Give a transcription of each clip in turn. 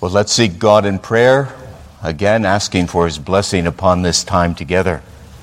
Well, let's seek God in prayer, again asking for His blessing upon this time together.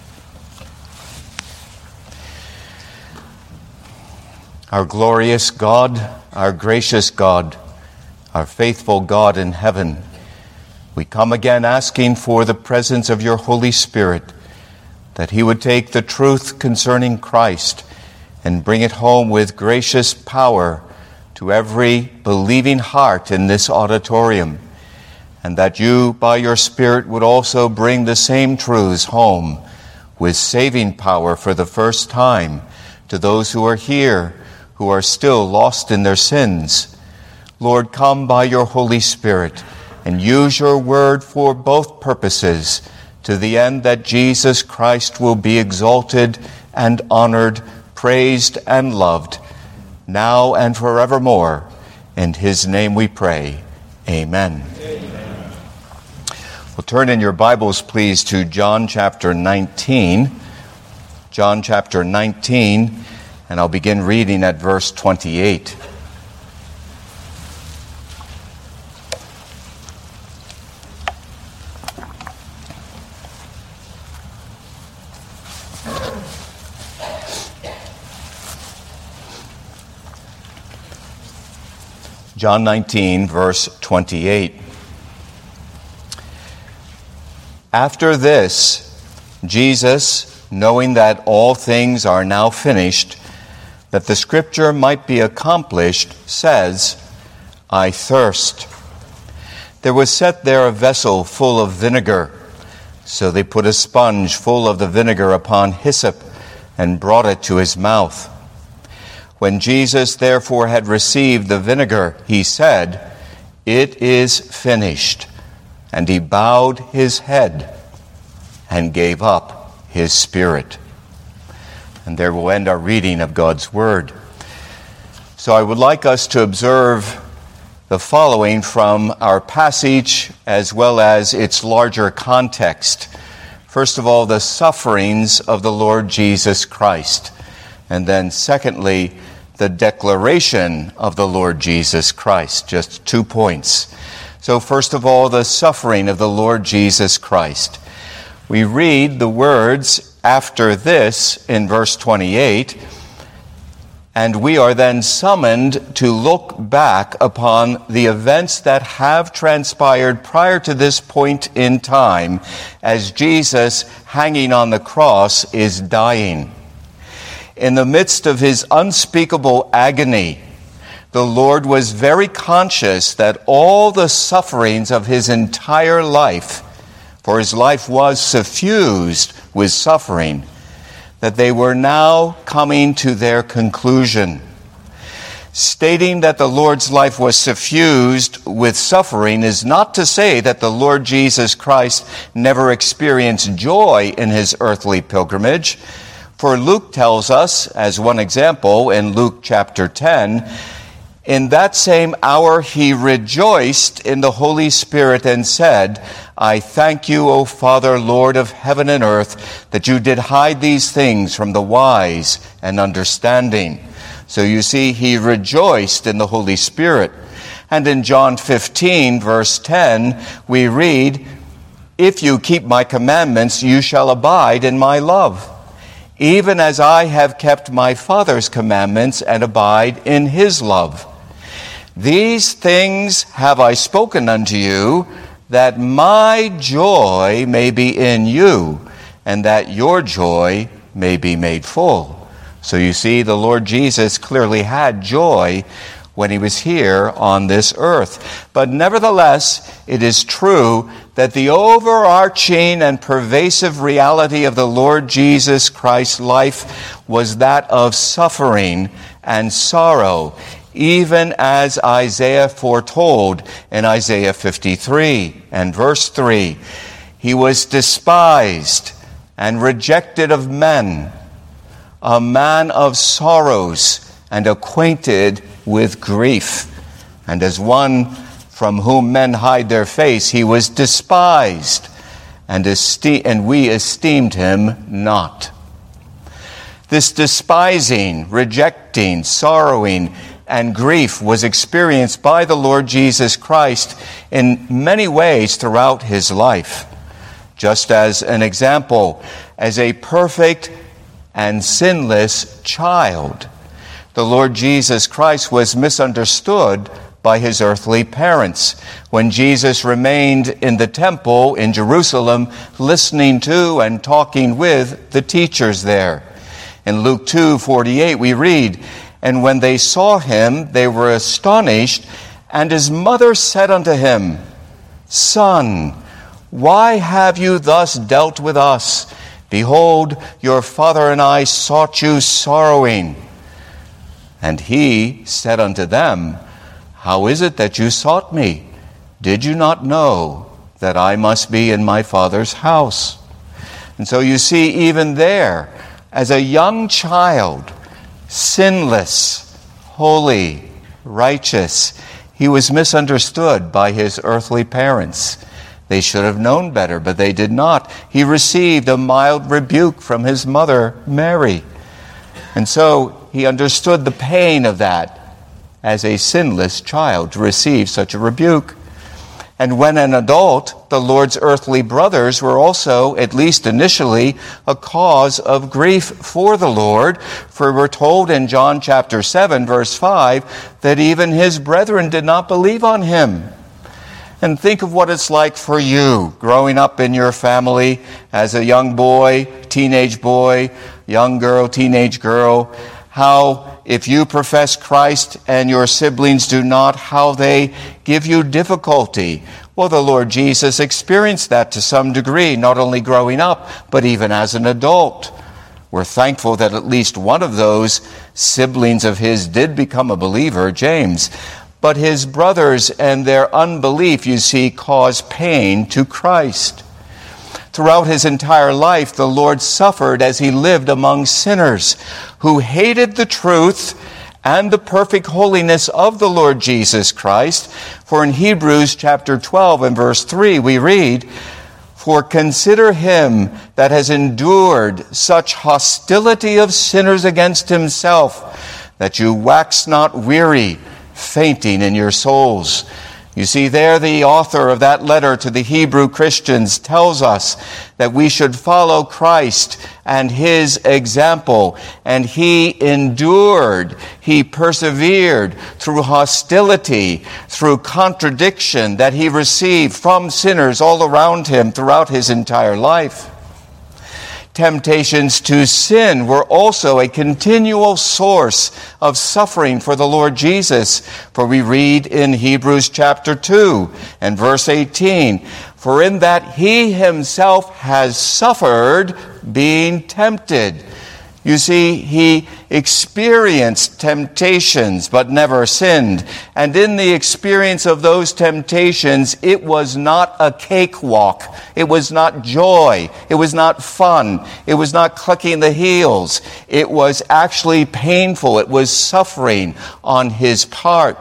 Our glorious God, our gracious God, our faithful God in heaven, we come again asking for the presence of your Holy Spirit, that He would take the truth concerning Christ and bring it home with gracious power to every believing heart in this auditorium, and that you, by your Spirit, would also bring the same truths home with saving power for the first time to those who are here, who are still lost in their sins. Lord, come by your Holy Spirit and use your word for both purposes, to the end that Jesus Christ will be exalted and honored, praised and loved, now and forevermore. In His name we pray. Amen. Amen. Well, turn in your Bibles, please, to John chapter 19. John chapter 19, and I'll begin reading at verse 28. John 19, verse 28. After this, Jesus, knowing that all things are now finished, that the scripture might be accomplished, says, I thirst. There was set there a vessel full of vinegar. So they put a sponge full of the vinegar upon hyssop and brought it to his mouth. When Jesus therefore had received the vinegar, he said, It is finished. And he bowed his head and gave up his spirit. And there we'll end our reading of God's word. So I would like us to observe the following from our passage as well as its larger context. First of all, the sufferings of the Lord Jesus Christ. And then secondly, the declaration of the Lord Jesus Christ. Just 2 points. So first of all, the suffering of the Lord Jesus Christ. We read the words after this in verse 28, and we are then summoned to look back upon the events that have transpired prior to this point in time as Jesus, hanging on the cross, is dying. In the midst of his unspeakable agony, the Lord was very conscious that all the sufferings of his entire life, for his life was suffused with suffering, that they were now coming to their conclusion. Stating that the Lord's life was suffused with suffering is not to say that the Lord Jesus Christ never experienced joy in his earthly pilgrimage. For Luke tells us, as one example, in Luke chapter 10, in that same hour he rejoiced in the Holy Spirit and said, I thank you, O Father, Lord of heaven and earth, that you did hide these things from the wise and understanding. So you see, he rejoiced in the Holy Spirit. And in John 15, verse 10, we read, If you keep my commandments, you shall abide in my love, even as I have kept my Father's commandments and abide in his love. These things have I spoken unto you, that my joy may be in you, and that your joy may be made full. So you see, the Lord Jesus clearly had joy when he was here on this earth. But nevertheless, it is true that the overarching and pervasive reality of the Lord Jesus Christ's life was that of suffering and sorrow, even as Isaiah foretold in Isaiah 53 and verse 3. He was despised and rejected of men, a man of sorrows and acquainted with grief. And as one from whom men hide their face, he was despised, and we esteemed him not. This despising, rejecting, sorrowing, and grief was experienced by the Lord Jesus Christ in many ways throughout his life. Just as an example, as a perfect and sinless child, the Lord Jesus Christ was misunderstood by his earthly parents. When Jesus remained in the temple in Jerusalem, listening to and talking with the teachers there. In Luke 2:48 we read, "And when they saw him, they were astonished, and his mother said unto him, Son, why have you thus dealt with us? Behold, your father and I sought you sorrowing. And he said unto them, How is it that you sought me? Did you not know that I must be in my Father's house?" And so you see, even there, as a young child, sinless, holy, righteous, he was misunderstood by his earthly parents. They should have known better, but they did not. He received a mild rebuke from his mother, Mary. And so he understood the pain of that as a sinless child to receive such a rebuke. And when an adult, the Lord's earthly brothers were also, at least initially, a cause of grief for the Lord. For we're told in John chapter 7, verse 5, that even his brethren did not believe on him. And think of what it's like for you growing up in your family as a young boy, young girl, teenage girl, how if you profess Christ and your siblings do not, how they give you difficulty. Well, the Lord Jesus experienced that to some degree, not only growing up, but even as an adult. We're thankful that at least one of those siblings of his did become a believer, James. But his brothers and their unbelief, you see, caused pain to Christ. Throughout his entire life, the Lord suffered as he lived among sinners who hated the truth and the perfect holiness of the Lord Jesus Christ. For in Hebrews chapter 12 and verse 3 we read, "For consider him that has endured such hostility of sinners against himself, that you wax not weary, fainting in your souls." You see, there the author of that letter to the Hebrew Christians tells us that we should follow Christ and his example. And he endured, he persevered through hostility, through contradiction that he received from sinners all around him throughout his entire life. Temptations to sin were also a continual source of suffering for the Lord Jesus. For we read in Hebrews chapter 2 and verse 18, "For in that he himself has suffered being tempted." You see, he experienced temptations but never sinned. And in the experience of those temptations, it was not a cakewalk. It was not joy. It was not fun. It was not clicking the heels. It was actually painful. It was suffering on his part.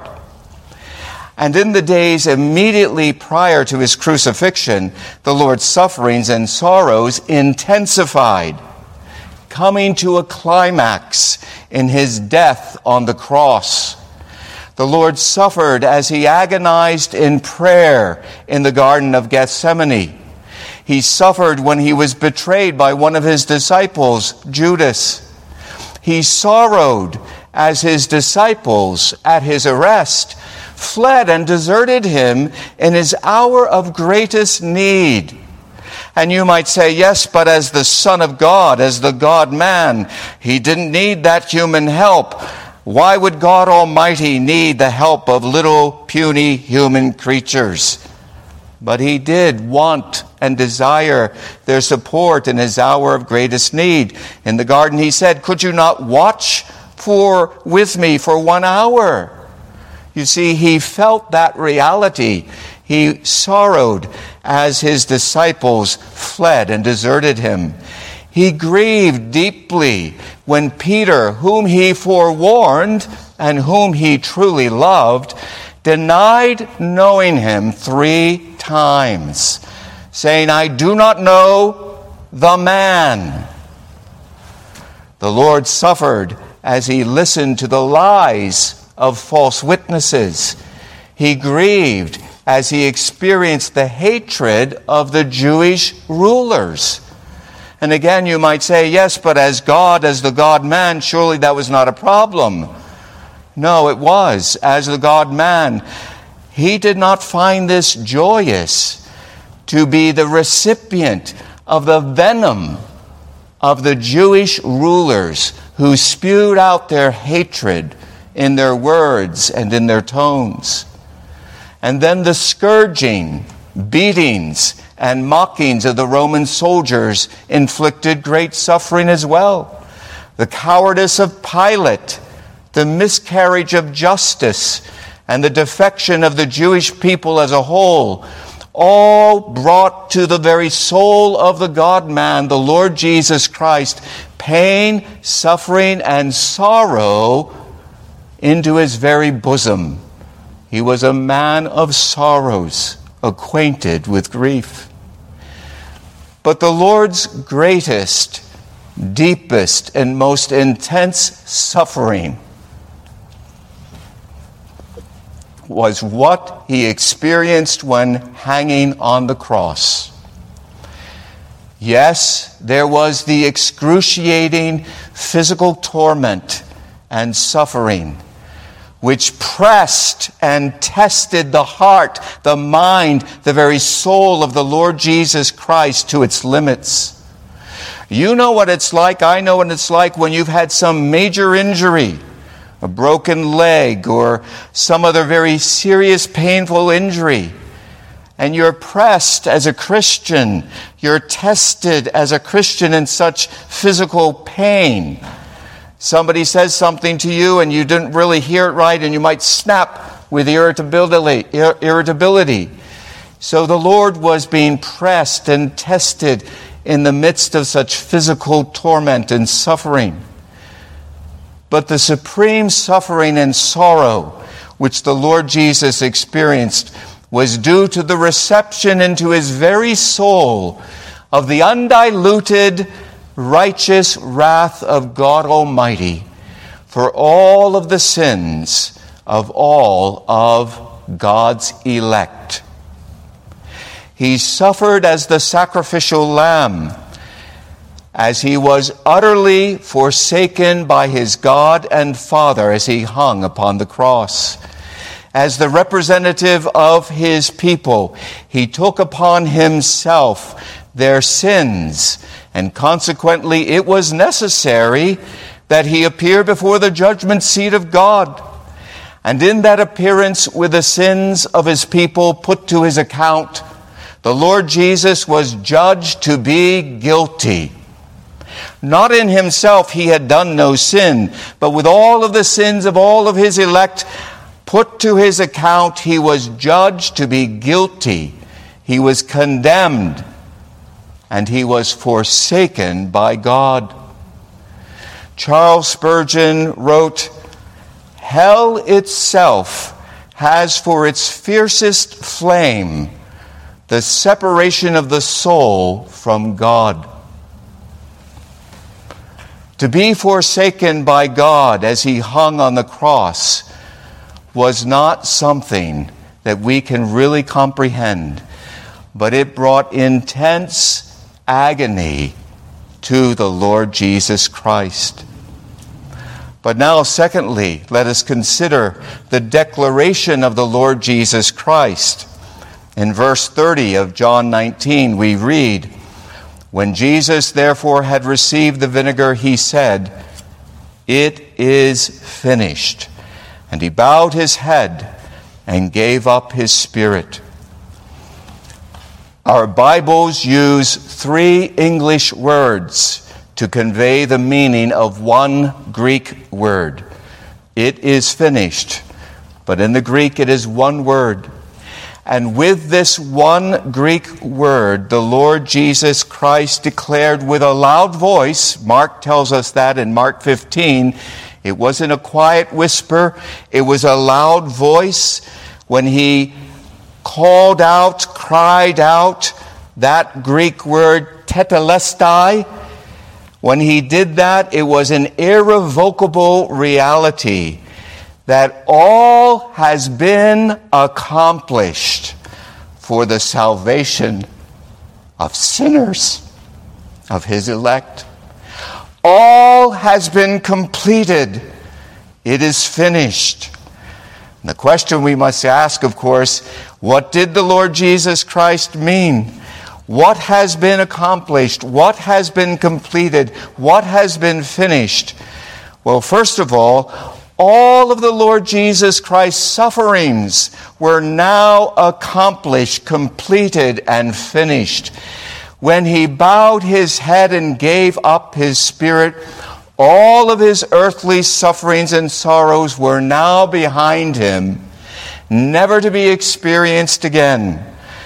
And in the days immediately prior to his crucifixion, the Lord's sufferings and sorrows intensified, coming to a climax in his death on the cross. The Lord suffered as he agonized in prayer in the Garden of Gethsemane. He suffered when he was betrayed by one of his disciples, Judas. He sorrowed as his disciples at his arrest fled and deserted him in his hour of greatest need. And you might say, yes, but as the Son of God, as the God-man, he didn't need that human help. Why would God Almighty need the help of little puny human creatures? But he did want and desire their support in his hour of greatest need. In the garden he said, "Could you not watch with me for 1 hour?" You see, he felt that reality. He sorrowed as his disciples fled and deserted him. He grieved deeply when Peter, whom he forewarned and whom he truly loved, denied knowing him 3 times, saying, "I do not know the man." The Lord suffered as he listened to the lies of false witnesses. He grieved as he experienced the hatred of the Jewish rulers. And again, you might say, yes, but as God, as the God-man, surely that was not a problem. No, it was. As the God-man, he did not find this joyous to be the recipient of the venom of the Jewish rulers who spewed out their hatred in their words and in their tones. And then the scourging, beatings, and mockings of the Roman soldiers inflicted great suffering as well. The cowardice of Pilate, the miscarriage of justice, and the defection of the Jewish people as a whole, all brought to the very soul of the God-man, the Lord Jesus Christ, pain, suffering, and sorrow into his very bosom. He was a man of sorrows, acquainted with grief. But the Lord's greatest, deepest, and most intense suffering was what he experienced when hanging on the cross. Yes, there was the excruciating physical torment and suffering which pressed and tested the heart, the mind, the very soul of the Lord Jesus Christ to its limits. You know what it's like, I know what it's like when you've had some major injury, a broken leg or some other very serious, painful injury. And you're pressed as a Christian, you're tested as a Christian in such physical pain. Somebody says something to you and you didn't really hear it right and you might snap with irritability. So the Lord was being pressed and tested in the midst of such physical torment and suffering. But the supreme suffering and sorrow which the Lord Jesus experienced was due to the reception into his very soul of the undiluted righteous wrath of God Almighty for all of the sins of all of God's elect. He suffered as the sacrificial lamb, as he was utterly forsaken by his God and Father as he hung upon the cross. As the representative of his people, he took upon himself their sins, and consequently it was necessary that he appear before the judgment seat of God. And in that appearance with the sins of his people put to his account, the Lord Jesus was judged to be guilty. Not in himself, he had done no sin, but with all of the sins of all of his elect put to his account, he was judged to be guilty. He was condemned, and he was forsaken by God. Charles Spurgeon wrote, "Hell itself has for its fiercest flame the separation of the soul from God." To be forsaken by God as he hung on the cross was not something that we can really comprehend, but it brought intense agony to the Lord Jesus Christ. But now, secondly, let us consider the declaration of the Lord Jesus Christ. In verse 30 of John 19, we read, "When Jesus therefore had received the vinegar, he said, 'It is finished.' And he bowed his head and gave up his spirit." Our Bibles use 3 English words to convey the meaning of one Greek word. It is finished, but in the Greek it is one word. And with this one Greek word, the Lord Jesus Christ declared with a loud voice, Mark tells us that in Mark 15, it wasn't a quiet whisper, it was a loud voice when he called out, cried out, that Greek word tetelestai. When he did that, it was an irrevocable reality that all has been accomplished for the salvation of sinners, of his elect. All has been completed. It is finished. And the question we must ask, of course, what did the Lord Jesus Christ mean? What has been accomplished? What has been completed? What has been finished? Well, first of all of the Lord Jesus Christ's sufferings were now accomplished, completed, and finished. When he bowed his head and gave up his spirit, all of his earthly sufferings and sorrows were now behind him, never to be experienced again.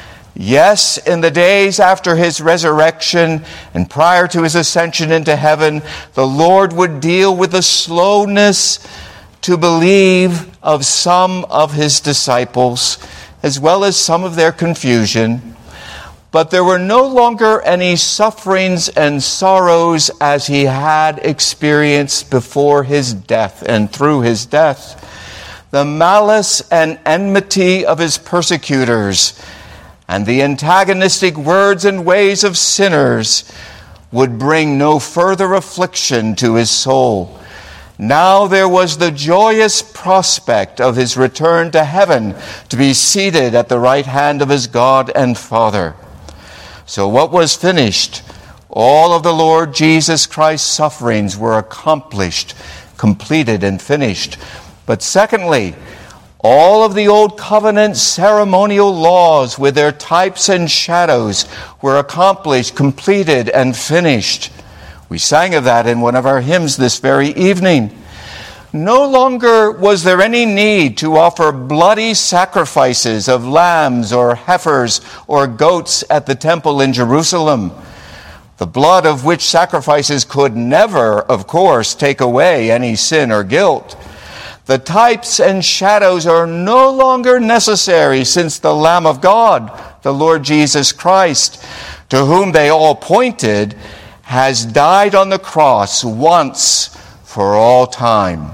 Yes, in the days after his resurrection and prior to his ascension into heaven, the Lord would deal with the slowness to believe of some of his disciples, as well as some of their confusion. But there were no longer any sufferings and sorrows as he had experienced before his death and through his death. The malice and enmity of his persecutors and the antagonistic words and ways of sinners would bring no further affliction to his soul. Now there was the joyous prospect of his return to heaven, to be seated at the right hand of his God and Father. So what was finished? All of the Lord Jesus Christ's sufferings were accomplished, completed, and finished. But secondly, all of the Old Covenant ceremonial laws with their types and shadows were accomplished, completed, and finished. We sang of that in one of our hymns this very evening. No longer was there any need to offer bloody sacrifices of lambs or heifers or goats at the temple in Jerusalem, the blood of which sacrifices could never, of course, take away any sin or guilt. The types and shadows are no longer necessary, since the Lamb of God, the Lord Jesus Christ, to whom they all pointed, has died on the cross once for all time.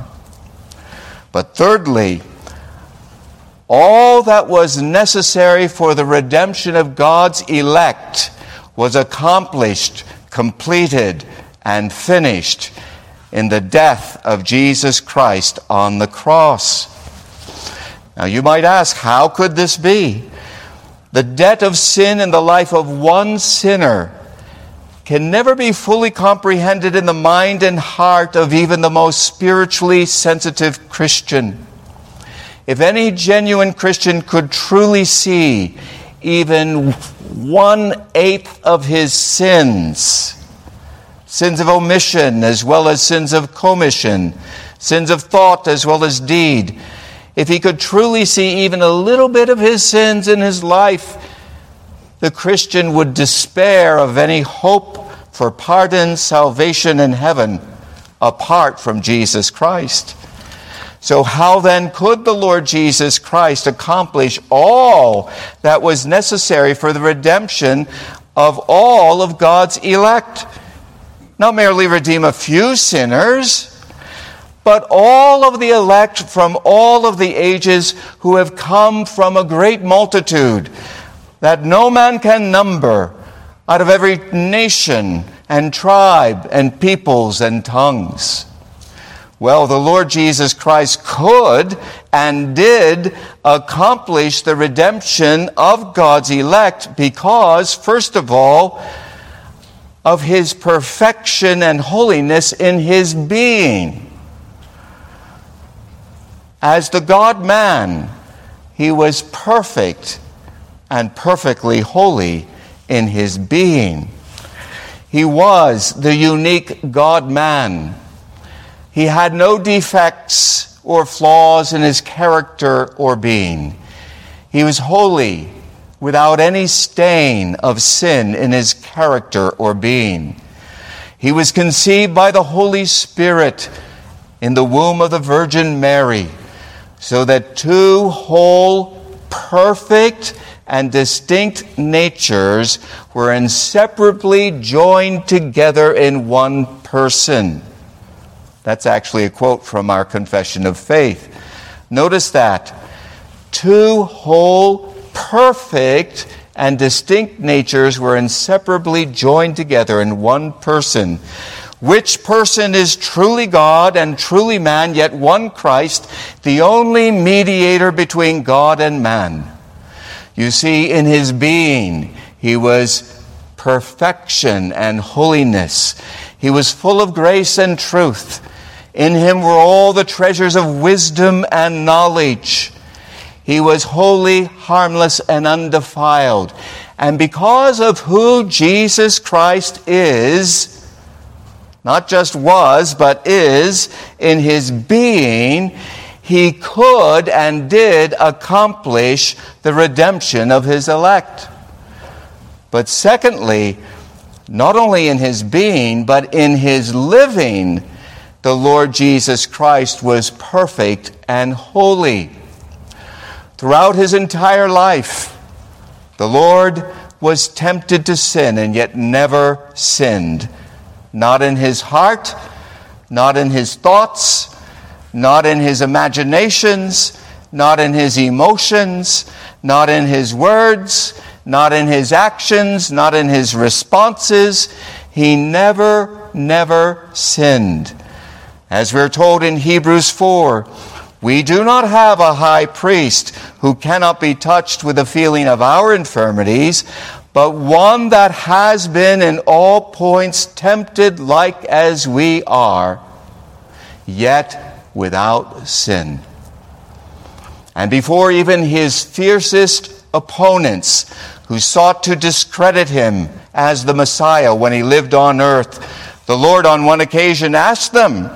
But thirdly, all that was necessary for the redemption of God's elect was accomplished, completed, and finished in the death of Jesus Christ on the cross. Now you might ask, how could this be? The debt of sin in the life of one sinner can never be fully comprehended in the mind and heart of even the most spiritually sensitive Christian. If any genuine Christian could truly see even 1/8 of his sins of omission as well as sins of commission, sins of thought as well as deed, if he could truly see even a little bit of his sins in his life, the Christian would despair of any hope for pardon, salvation, and heaven apart from Jesus Christ. So how then could the Lord Jesus Christ accomplish all that was necessary for the redemption of all of God's elect? Not merely redeem a few sinners, but all of the elect from all of the ages who have come from a great multitude that no man can number, out of every nation and tribe and peoples and tongues. Well, the Lord Jesus Christ could and did accomplish the redemption of God's elect because, first of all, of his perfection and holiness in his being. As the God-man, he was perfect and perfectly holy in his being. He was the unique God-man. He had no defects or flaws in his character or being. He was holy, without any stain of sin in his character or being. He was conceived by the Holy Spirit in the womb of the Virgin Mary, so that two whole, perfect, and distinct natures were inseparably joined together in one person. That's actually a quote from our Confession of Faith. Notice that. Two whole, perfect, and distinct natures were inseparably joined together in one person. Which person is truly God and truly man, yet one Christ, the only mediator between God and man. You see, in his being, he was perfection and holiness. He was full of grace and truth. In him were all the treasures of wisdom and knowledge. He was holy, harmless, and undefiled. And because of who Jesus Christ is, not just was, but is, in his being, he could and did accomplish the redemption of his elect. But secondly, not only in his being, but in his living, the Lord Jesus Christ was perfect and holy. Throughout his entire life, the Lord was tempted to sin and yet never sinned. Not in his heart, not in his thoughts, not in his imaginations, not in his emotions, not in his words, not in his actions, not in his responses. He never sinned. As we're told in Hebrews 4, we do not have a high priest who cannot be touched with the feeling of our infirmities, but one that has been in all points tempted like as we are, yet without sin. And before even his fiercest opponents, who sought to discredit him as the Messiah when he lived on earth, the Lord on one occasion asked them,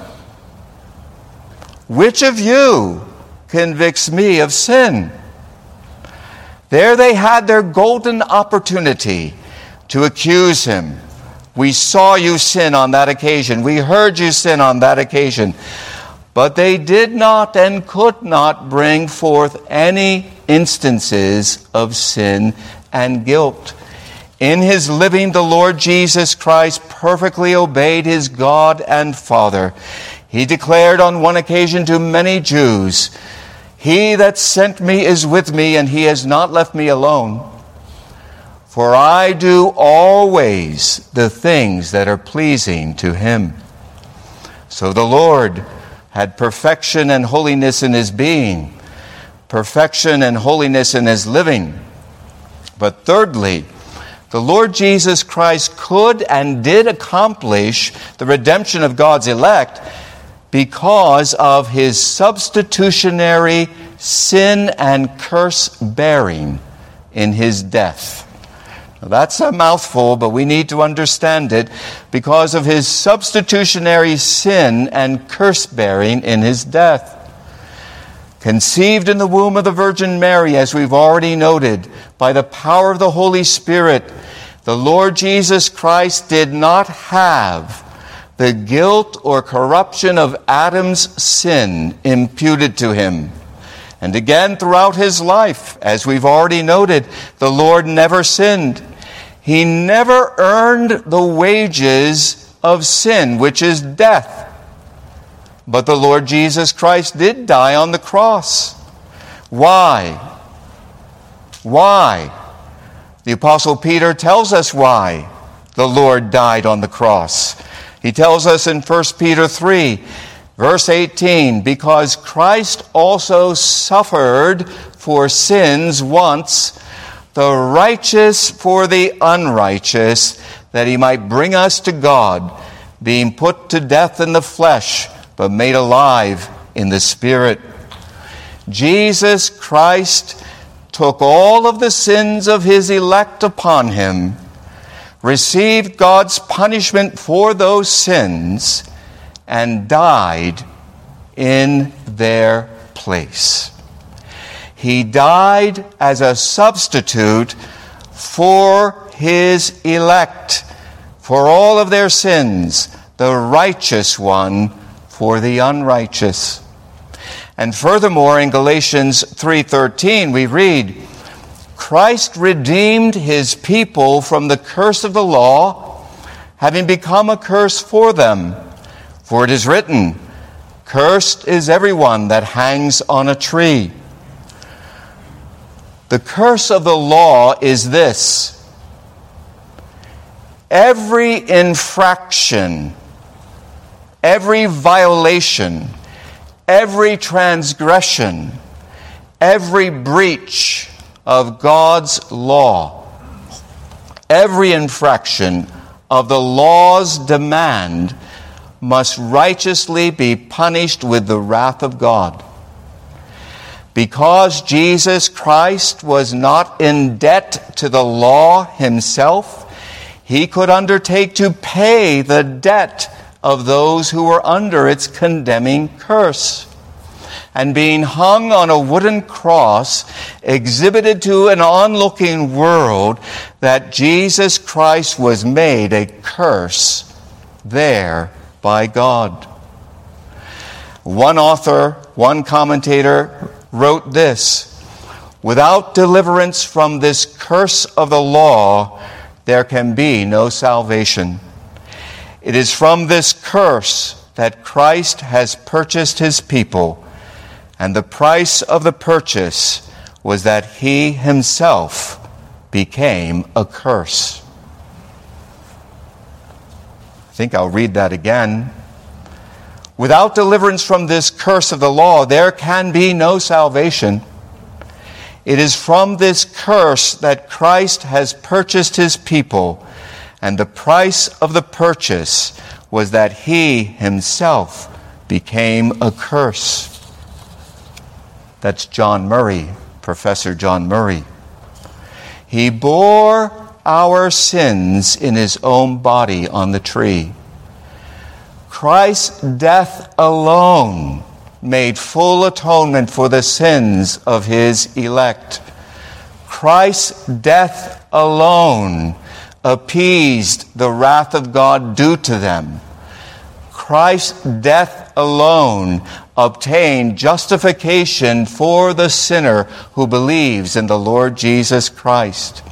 "Which of you convicts me of sin?" There they had their golden opportunity to accuse him. "We saw you sin on that occasion. We heard you sin on that occasion." But they did not and could not bring forth any instances of sin and guilt. In his living, the Lord Jesus Christ perfectly obeyed his God and Father. He declared on one occasion to many Jews, "He that sent me is with me, and he has not left me alone. For I do always the things that are pleasing to him." So the Lord had perfection and holiness in his being, perfection and holiness in his living. But thirdly, the Lord Jesus Christ could and did accomplish the redemption of God's elect because of his substitutionary sin and curse bearing in his death. Now, that's a mouthful, but we need to understand it. Because of his substitutionary sin and curse bearing in his death. Conceived in the womb of the Virgin Mary, as we've already noted, by the power of the Holy Spirit, the Lord Jesus Christ did not have the guilt or corruption of Adam's sin imputed to him. And again, throughout his life, as we've already noted, the Lord never sinned. He never earned the wages of sin, which is death. But the Lord Jesus Christ did die on the cross. Why? Why? The Apostle Peter tells us why the Lord died on the cross. He tells us in 1 Peter 3, verse 18, "Because Christ also suffered for sins once, the righteous for the unrighteous, that he might bring us to God, being put to death in the flesh, but made alive in the Spirit." Jesus Christ took all of the sins of his elect upon him, received God's punishment for those sins, and died in their place. He died as a substitute for his elect, for all of their sins, the righteous one for the unrighteous. And furthermore, in Galatians 3:13, we read, "Christ redeemed his people from the curse of the law, having become a curse for them. For it is written, Cursed is everyone that hangs on a tree. The curse of the law is this: every infraction, every violation, every transgression, every breach of God's law, every infraction of the law's demand must righteously be punished with the wrath of God. Because Jesus Christ was not in debt to the law himself, he could undertake to pay the debt of those who were under its condemning curse. And being hung on a wooden cross, exhibited to an onlooking world that Jesus Christ was made a curse there by God. One author, one commentator wrote this: without deliverance from this curse of the law, there can be no salvation. It is from this curse that Christ has purchased his people, and the price of the purchase was that he himself became a curse. I think I'll read that again. Without deliverance from this curse of the law, there can be no salvation. It is from this curse that Christ has purchased his people, and the price of the purchase was that he himself became a curse. That's John Murray, Professor John Murray. He bore our sins in his own body on the tree. Christ's death alone made full atonement for the sins of his elect. Christ's death alone appeased the wrath of God due to them. Christ's death alone obtained justification for the sinner who believes in the Lord Jesus Christ.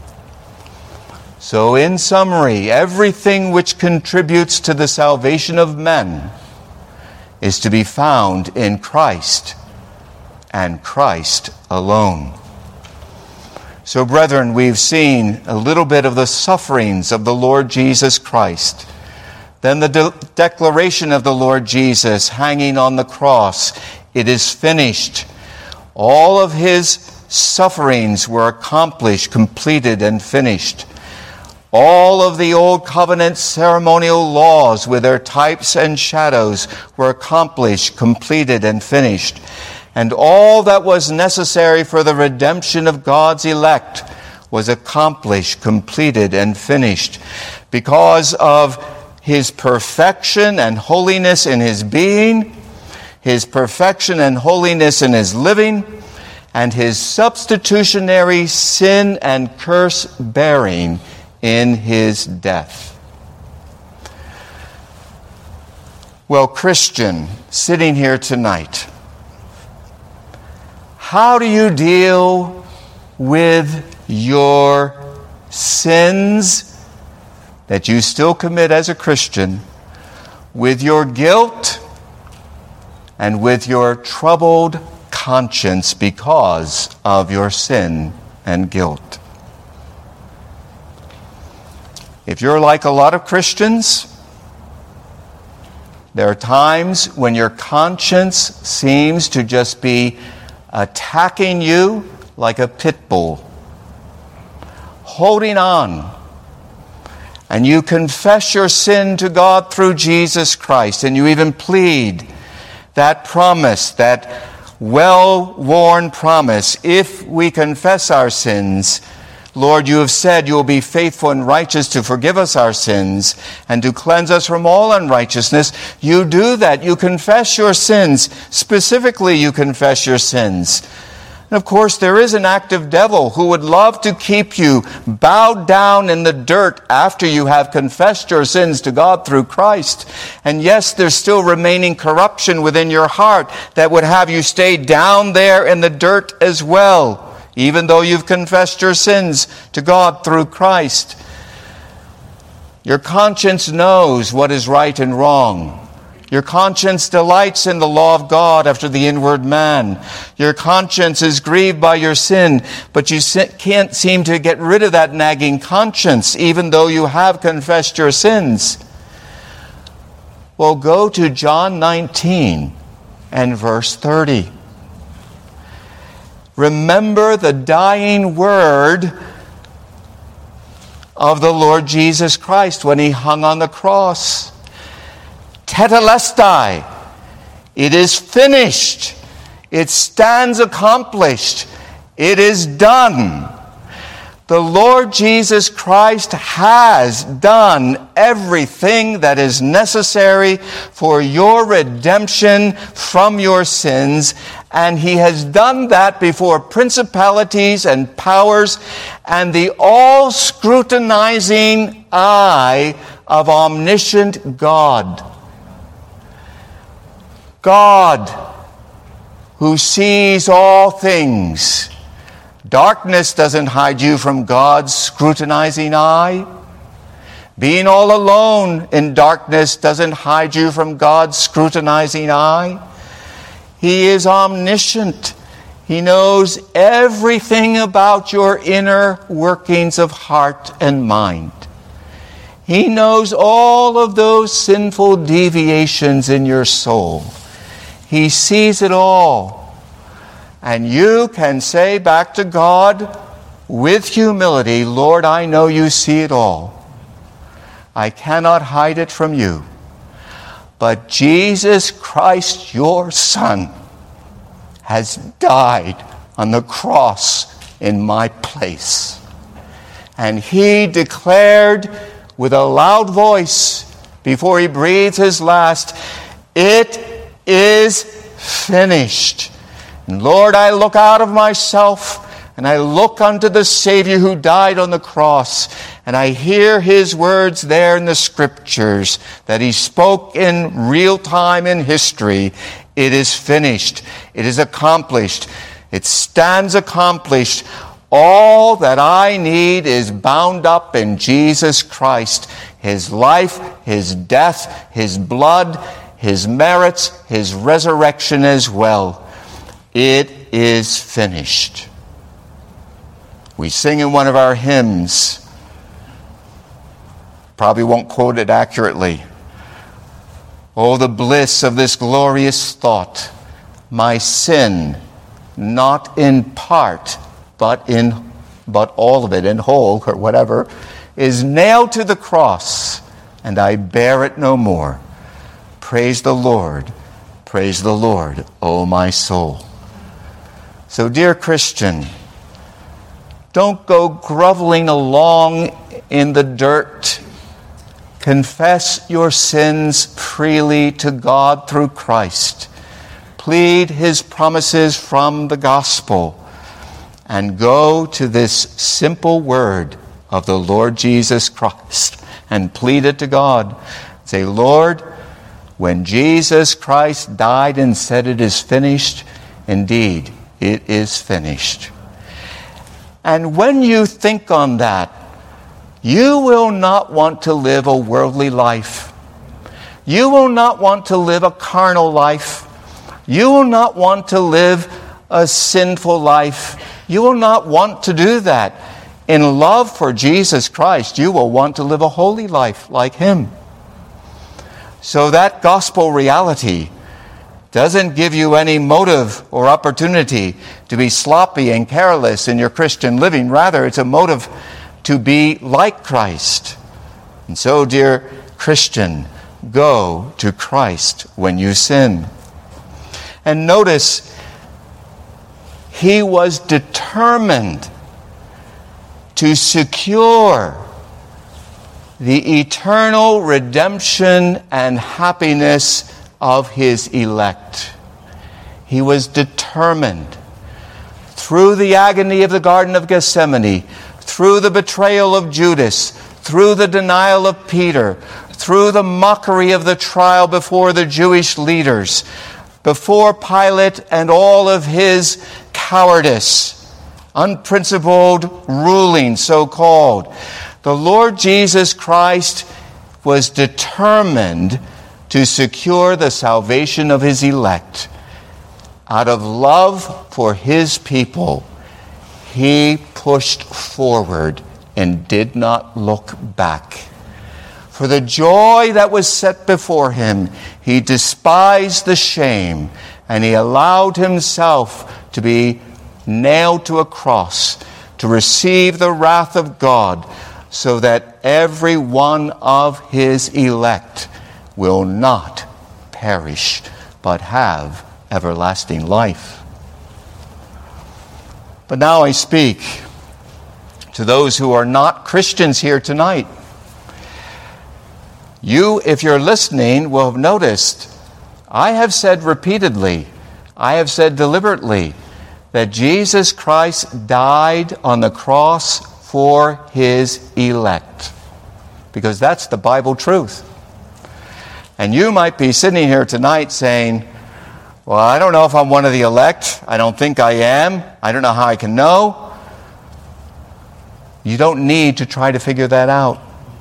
So, in summary, everything which contributes to the salvation of men is to be found in Christ and Christ alone. So, brethren, we've seen a little bit of the sufferings of the Lord Jesus Christ. Then the declaration of the Lord Jesus hanging on the cross: it is finished. All of his sufferings were accomplished, completed, and finished. All of the old covenant ceremonial laws with their types and shadows were accomplished, completed, and finished. And all that was necessary for the redemption of God's elect was accomplished, completed, and finished. Because of his perfection and holiness in his being, his perfection and holiness in his living, and his substitutionary sin and curse bearing in his death. Well, Christian, sitting here tonight, how do you deal with your sins that you still commit as a Christian, with your guilt and with your troubled conscience because of your sin and guilt? If you're like a lot of Christians, there are times when your conscience seems to just be attacking you like a pit bull, holding on. And you confess your sin to God through Jesus Christ, and you even plead that promise, that well-worn promise: if we confess our sins, Lord, you have said you will be faithful and righteous to forgive us our sins and to cleanse us from all unrighteousness. You do that. You confess your sins. Specifically, you confess your sins. And of course, there is an active devil who would love to keep you bowed down in the dirt after you have confessed your sins to God through Christ. And yes, there's still remaining corruption within your heart that would have you stay down there in the dirt as well, even though you've confessed your sins to God through Christ. Your conscience knows what is right and wrong. Your conscience delights in the law of God after the inward man. Your conscience is grieved by your sin, but you can't seem to get rid of that nagging conscience, even though you have confessed your sins. Well, go to John 19 and verse 30. Remember the dying word of the Lord Jesus Christ when he hung on the cross. Tetelestai, it is finished. It stands accomplished. It is done. The Lord Jesus Christ has done everything that is necessary for your redemption from your sins, and he has done that before principalities and powers and the all-scrutinizing eye of omniscient God. God, who sees all things. Darkness doesn't hide you from God's scrutinizing eye. Being all alone in darkness doesn't hide you from God's scrutinizing eye. He is omniscient. He knows everything about your inner workings of heart and mind. He knows all of those sinful deviations in your soul. He sees it all. And you can say back to God with humility, Lord, I know you see it all. I cannot hide it from you. But Jesus Christ, your Son, has died on the cross in my place. And he declared with a loud voice before he breathed his last, it is finished. And Lord, I look out of myself and I look unto the Savior who died on the cross, and I hear his words there in the Scriptures that he spoke in real time in history. It is finished. It is accomplished. It stands accomplished. All that I need is bound up in Jesus Christ. His life, his death, his blood, his merits, his resurrection as well. It is finished. We sing in one of our hymns, probably won't quote it accurately. Oh, the bliss of this glorious thought. My sin, not in part, but all of it, in whole or whatever, is nailed to the cross, and I bear it no more. Praise the Lord, O my soul. So, dear Christian, don't go groveling along in the dirt. Confess your sins freely to God through Christ. Plead his promises from the gospel. And go to this simple word of the Lord Jesus Christ and plead it to God. Say, Lord, when Jesus Christ died and said it is finished, indeed, it is finished. And when you think on that, you will not want to live a worldly life. You will not want to live a carnal life. You will not want to live a sinful life. You will not want to do that. In love for Jesus Christ, you will want to live a holy life like him. So that gospel reality doesn't give you any motive or opportunity to be sloppy and careless in your Christian living. Rather, it's a motive to be like Christ. And so, dear Christian, go to Christ when you sin. And notice, he was determined to secure the eternal redemption and happiness of his elect. He was determined. Through the agony of the Garden of Gethsemane, through the betrayal of Judas, through the denial of Peter, through the mockery of the trial before the Jewish leaders, before Pilate and all of his cowardice, unprincipled ruling, so-called, the Lord Jesus Christ was determined to secure the salvation of his elect. Out of love for his people, he pushed forward and did not look back. For the joy that was set before him, he despised the shame, and he allowed himself to be nailed to a cross to receive the wrath of God, so that every one of his elect will not perish, but have everlasting life. But now I speak to those who are not Christians here tonight. You, if you're listening, will have noticed I have said repeatedly, I have said deliberately, that Jesus Christ died on the cross for his elect. Because that's the Bible truth. And you might be sitting here tonight saying, well, I don't know if I'm one of the elect. I don't think I am. I don't know how I can know. You don't need to try to figure that out.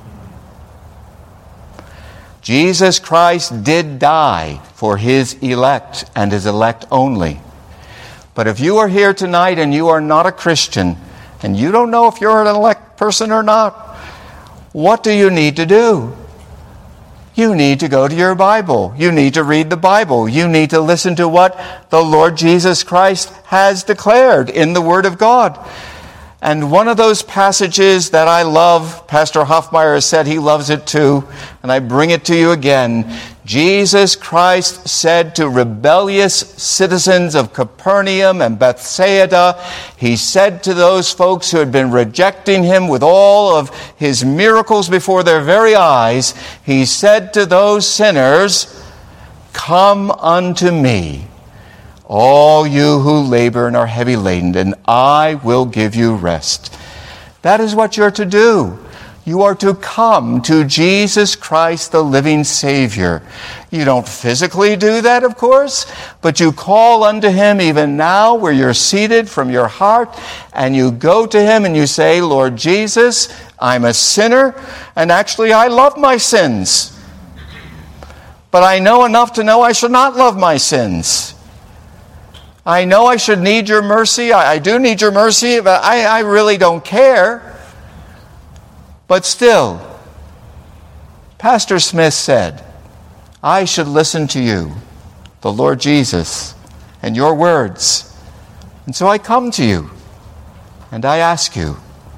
Jesus Christ did die for his elect and his elect only. But if you are here tonight and you are not a Christian, and you don't know if you're an elect person or not, what do you need to do? You need to go to your Bible. You need to read the Bible. You need to listen to what the Lord Jesus Christ has declared in the Word of God. And one of those passages that I love, Pastor Hoffmeyer has said he loves it too, and I bring it to you again. Jesus Christ said to rebellious citizens of Capernaum and Bethsaida, he said to those folks who had been rejecting him with all of his miracles before their very eyes, he said to those sinners, "Come unto me, all you who labor and are heavy laden, and I will give you rest." That is what you're to do. You are to come to Jesus Christ, the living Savior. You don't physically do that, of course, but you call unto him even now where you're seated from your heart, and you go to him and you say, "Lord Jesus, I'm a sinner, and actually I love my sins. But I know enough to know I should not love my sins. I know I should need your mercy. I do need your mercy, but I really don't care. But still, Pastor Smith said, I should listen to you, the Lord Jesus, and your words. And so I come to you, and I ask you,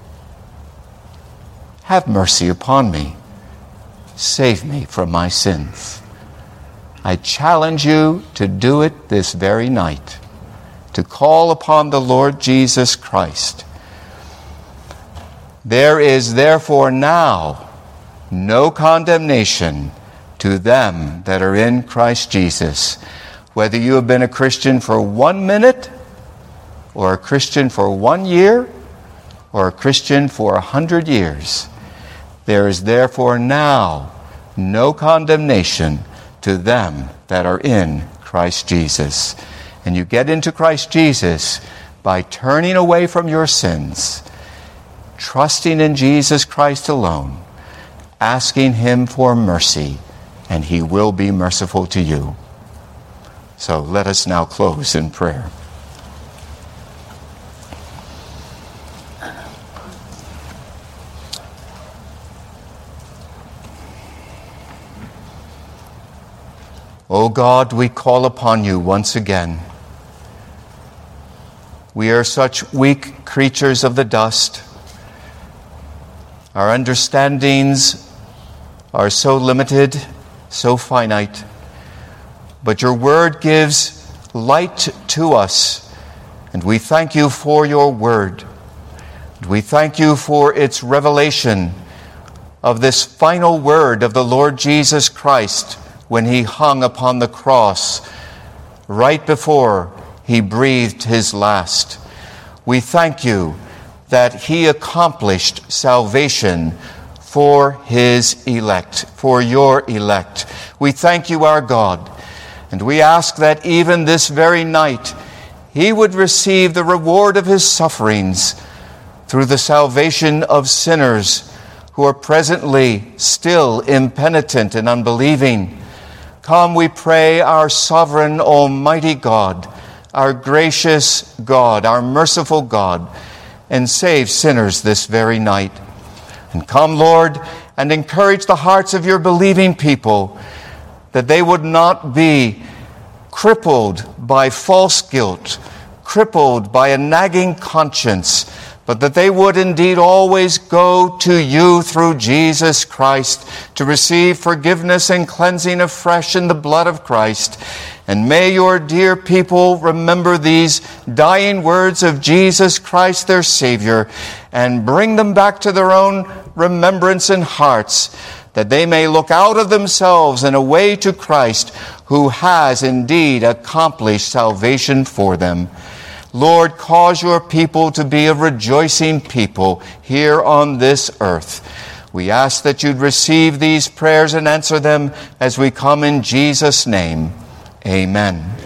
have mercy upon me. Save me from my sins. I challenge you to do it this very night, to call upon the Lord Jesus Christ. There is therefore now no condemnation to them that are in Christ Jesus, whether you have been a Christian for 1 minute, or a Christian for 1 year, or a Christian for 100 years. There is therefore now no condemnation to them that are in Christ Jesus. And you get into Christ Jesus by turning away from your sins, trusting in Jesus Christ alone, asking him for mercy, and he will be merciful to you. So let us now close in prayer. O God, we call upon you once again. We are such weak creatures of the dust. Our understandings are so limited, so finite. But your word gives light to us, and we thank you for your word. And we thank you for its revelation of this final word of the Lord Jesus Christ when he hung upon the cross right before he breathed his last. We thank you that he accomplished salvation for his elect, for your elect. We thank you, our God, and we ask that even this very night he would receive the reward of his sufferings through the salvation of sinners who are presently still impenitent and unbelieving. Come, we pray, our sovereign, almighty God, our gracious God, our merciful God, and save sinners this very night. And come, Lord, and encourage the hearts of your believing people, that they would not be crippled by false guilt, crippled by a nagging conscience, but that they would indeed always go to you through Jesus Christ to receive forgiveness and cleansing afresh in the blood of Christ. And may your dear people remember these dying words of Jesus Christ, their Savior, and bring them back to their own remembrance and hearts, that they may look out of themselves and away to Christ, who has indeed accomplished salvation for them. Lord, cause your people to be a rejoicing people here on this earth. We ask that you'd receive these prayers and answer them as we come in Jesus' name. Amen.